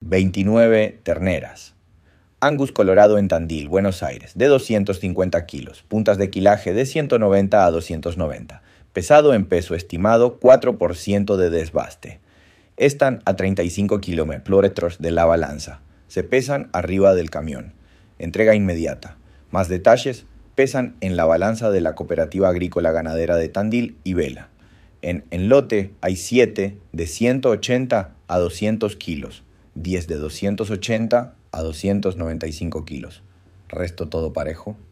29 terneras. Angus colorado en Tandil, Buenos Aires, de 250 kilos. Puntas de quilaje de 190 a 290. Pesado en peso estimado 4% de desbaste. Están a 35 kilómetros de la balanza. Se pesan arriba del camión. Entrega inmediata. Más detalles pesan en la balanza de la Cooperativa Agrícola Ganadera de Tandil y Vela. En lote hay 7 de 180 a 200 kilos, 10 de 280 a 295 kilos. Resto todo parejo.